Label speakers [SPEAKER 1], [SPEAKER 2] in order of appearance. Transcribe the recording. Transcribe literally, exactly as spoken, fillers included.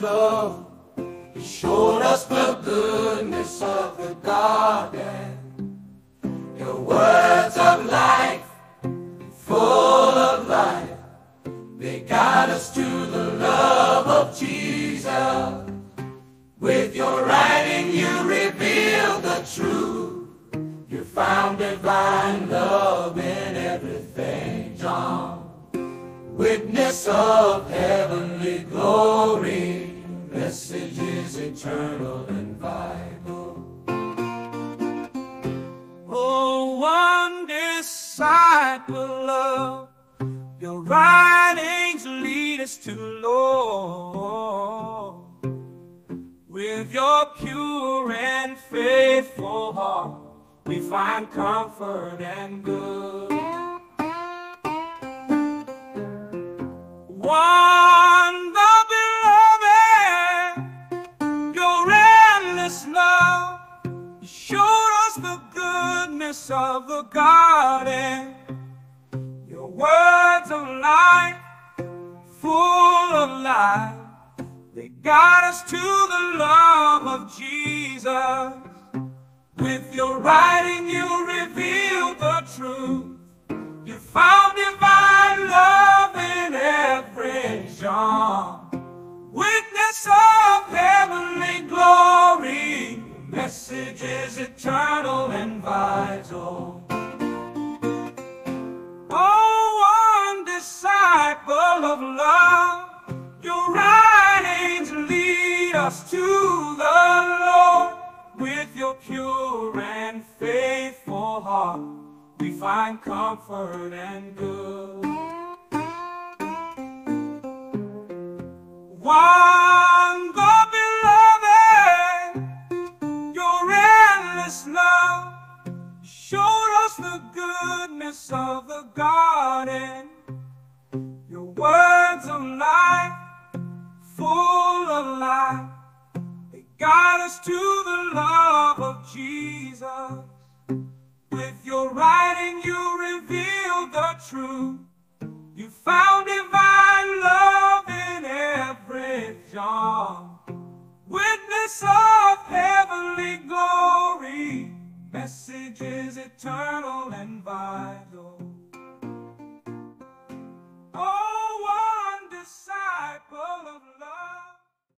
[SPEAKER 1] love. You showed us the goodness of the garden. Your words of life, full of life, they guide us to the love of Jesus. With your writing you reveal the truth. You found divine love in everything, John. Witness of heavenly glory, message is eternal and vital. Oh, one disciple of your writings lead us to Lord. With your pure and faithful heart, we find comfort and good. One, the beloved, your endless love, you showed us the goodness of the garden. Your words of life, full of life, they guide us to the love of Jesus. With your writing you reveal the truth. You found divine love in every John. Witness of heavenly glory, message is eternal and vital. Oh, one disciple of love, your writings lead us to the Lord. With your pure and faithful heart, we find comfort and good. One, the beloved, your endless love showed us the goodness of the garden. Your words of life, full of life, they guide us to the love of Jesus. With your writing you reveal the truth. You found divine love in every John. Witness of heavenly glory, message is eternal and vital.